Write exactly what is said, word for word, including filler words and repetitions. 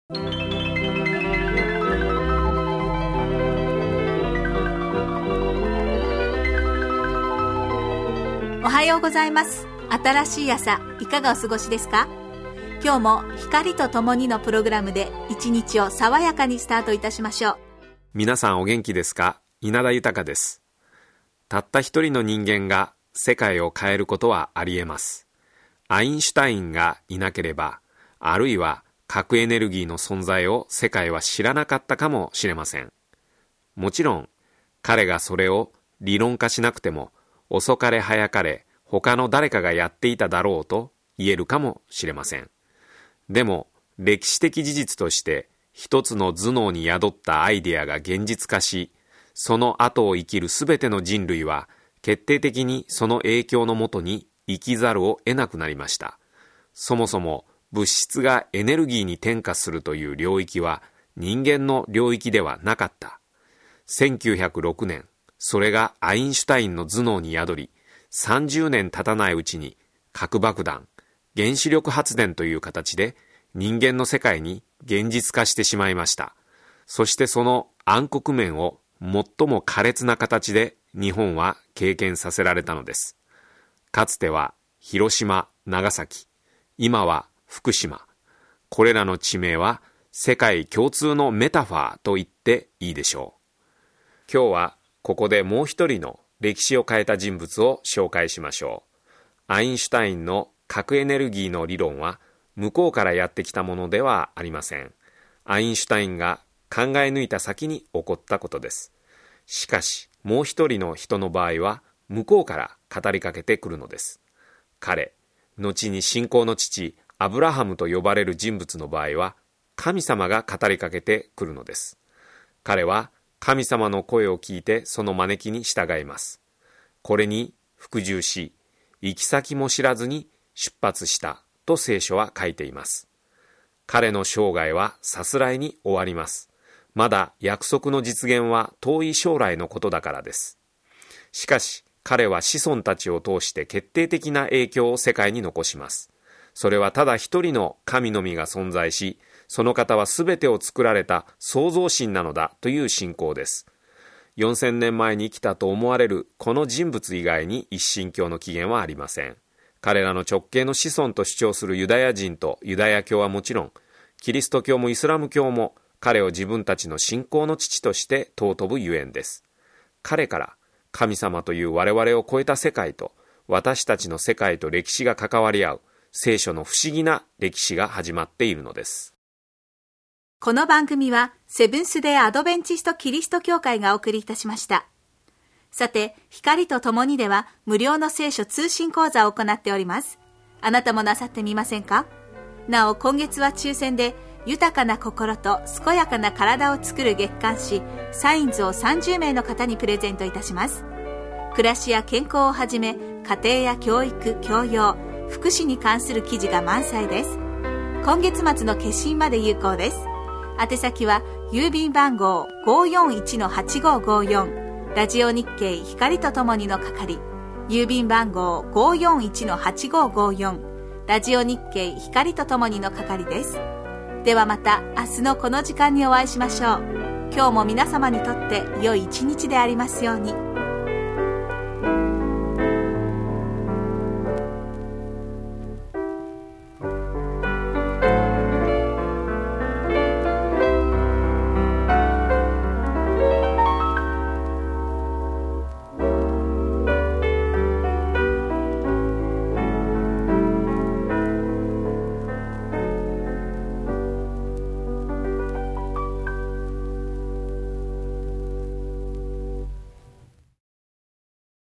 おはようございます。新しい朝、いかがお過ごしですか？今日も光とともにのプログラムで一日を爽やかにスタートいたしましょう。 皆さんお元気ですか？稲田豊です。たった一人の人間が世界を変えることはありえます。アインシュタインがいなければ、あるいは核エネルギーの存在を世界は知らなかったかもしれません。もちろん彼がそれを理論化しなくても、遅かれ早かれ他の誰かがやっていただろうと言えるかもしれません。でも歴史的事実として一つの頭脳に宿ったアイデアが現実化し、その後を生きるすべての人類は決定的にその影響のもとに生きざるを得なくなりました。そもそも物質がエネルギーに転化するという領域は人間の領域ではなかった。せんきゅうひゃくろくねん、それがアインシュタインの頭脳に宿り、さんじゅうねん経たないうちに核爆弾、原子力発電という形で人間の世界に現実化してしまいました。そしてその暗黒面を最も苛烈な形で日本は経験させられたのです。かつては広島、長崎、今は福島。これらの地名は世界共通のメタファーと言っていいでしょう。今日はここでもう一人の歴史を変えた人物を紹介しましょう。アインシュタインの核エネルギーの理論は向こうからやってきたものではありません。アインシュタインが考え抜いた先に起こったことです。しかしもう一人の人の場合は向こうから語りかけてくるのです。彼、後に信仰の父アブラハムと呼ばれる人物の場合は神様が語りかけてくるのです。彼は神様の声を聞いてその招きに従います。これに服従し、行き先も知らずに出発したと聖書は書いています。彼の生涯はさすらいに終わります。まだ約束の実現は遠い将来のことだからです。しかし彼は子孫たちを通して決定的な影響を世界に残します。それはただ一人の神のみが存在し、その方はすべてを作られた創造神なのだという信仰です。よんせんねんまえに生きたと思われるこの人物以外に一神教の起源はありません。彼らの直系の子孫と主張するユダヤ人とユダヤ教はもちろん、キリスト教もイスラム教も彼を自分たちの信仰の父として尊ぶゆえんです。彼から神様という我々を超えた世界と私たちの世界と歴史が関わり合う聖書の不思議な歴史が始まっているのです。 この番組はセブンスデーアドベンチストキリスト教会がお送りいたしました。さて、光とともにでは無料の聖書通信講座を行っております。あなたもなさってみませんか？なお、今月は抽選で豊かな心と健やかな体を作る月刊誌サインズをさんじゅうめいの方にプレゼントいたします。暮らしや健康をはじめ、家庭や教育、教養、福祉に関する記事が満載です。今月末の決心まで有効です。宛先は郵便番号 ごーよんいちのはちごーごーよん ラジオ日経光とともにの係、郵便番号 ごーよんいちのはちごーごーよん ラジオ日経光とともにの係です。ではまた明日のこの時間にお会いしましょう。今日も皆様にとって良い一日でありますように。